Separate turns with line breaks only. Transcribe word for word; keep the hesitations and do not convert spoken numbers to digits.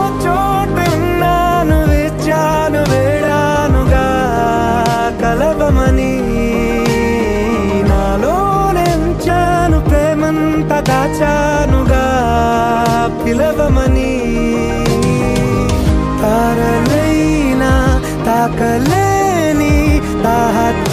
చోటున్నాను వేచాను వేడానుగా కలవమని నాలోనెంచాను ప్రేమంత దాచానుగా పిలవమని తారలైనా తాకలేని తాహత